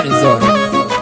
زاره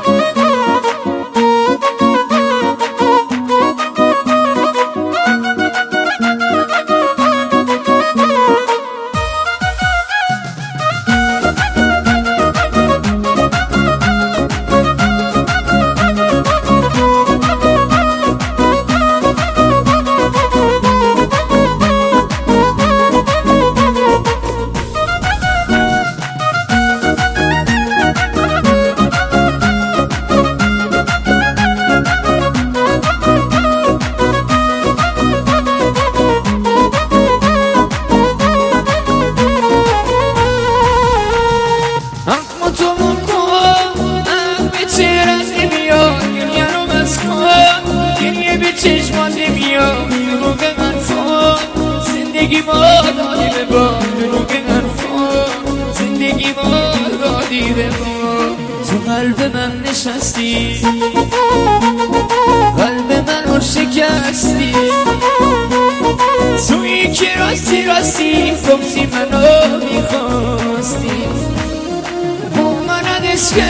چشمان نمیاد دروغ حرفان زندگی ما دادی به با دروغ حرفان زندگی ما دادی به با تو قلب من نشستی قلب من رو شکستی تویی که راستی راستی گفتی منو میخواستی با من عشق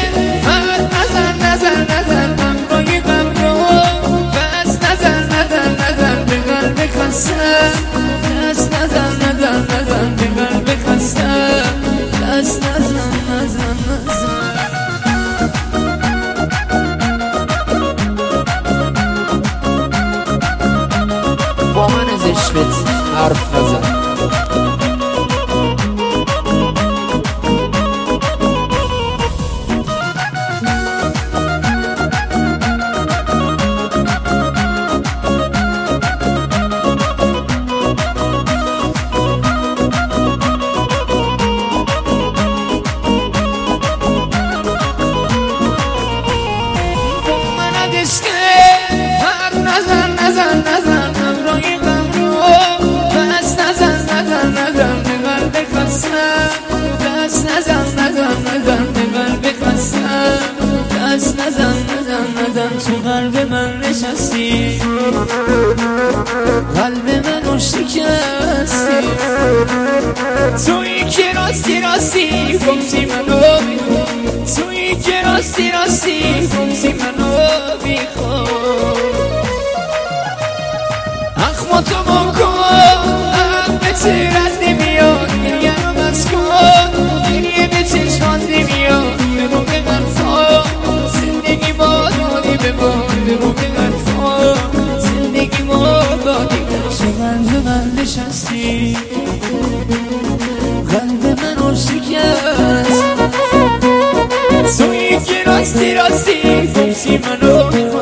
نزن همراهی غم رو بس نزن به قلب خستم دست نزن به قلب خستم دست نزن با من از عشقت حرف نزن نزن همراهی غم رو بس نزن به قلب خستم دست نزن به قلب خستم دست نزن تو قلب من نشستی قلب من رو شکستی تویی که راستی گفتی منو تویی که راستی گفتی منو بیخواد اخماتو بکن به تیرت نمیاد گریه رو بس کن گریه به چشمان نمیاد دروغ حرفان زندگی ما دادی به با دروغ حرفان زندگی ما دادی چه قلب من نشستی قلب من رو شکست تویی که راستی گفتی منو